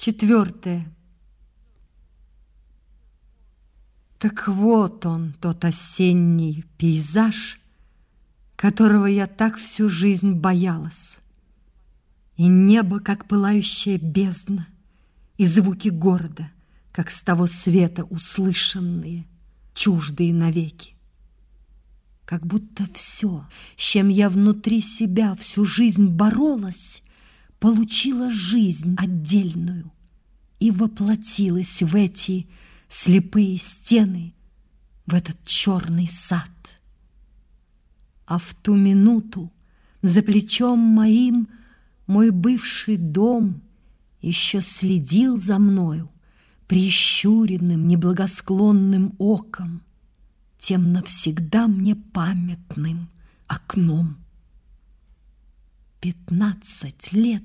4. Так вот он, тот осенний пейзаж, которого я так всю жизнь боялась. И небо, как пылающая бездна, и звуки города, как с того света услышанные, чуждые навеки. Как будто все, с чем я внутри себя всю жизнь боролась, получила жизнь отдельную и воплотилась в эти слепые стены, в этот черный сад. А в ту минуту за плечом моим мой бывший дом еще следил за мною прищуренным, неблагосклонным оком, тем навсегда мне памятным окном. 15 лет,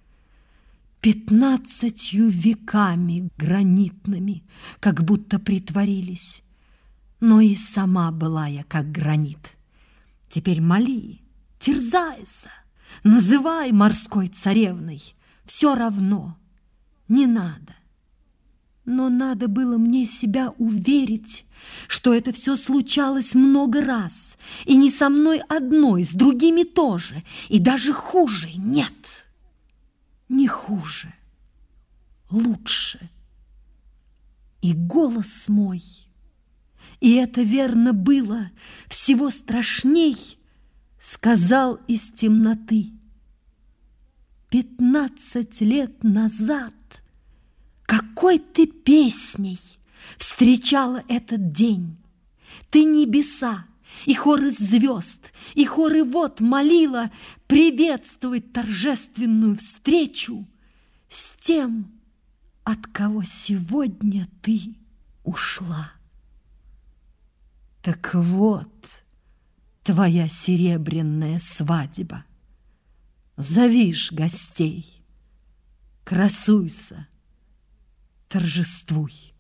15 веками гранитными, как будто притворились, но и сама была я, как гранит. Теперь моли, терзайся, называй морской царевной, все равно, не надо. Но надо было мне себя уверить, что это все случалось много раз, и не со мной одной, с другими тоже, и даже хуже нет. Не хуже, лучше. И голос мой, и это верно было всего страшней, сказал из темноты: 15 лет назад какой ты песней встречала этот день! Ты небеса, и хоры звезд, и хоры вод молила приветствовать торжественную встречу с тем, от кого сегодня ты ушла. Так вот твоя серебряная свадьба. Зови ж гостей, красуйся, торжествуй.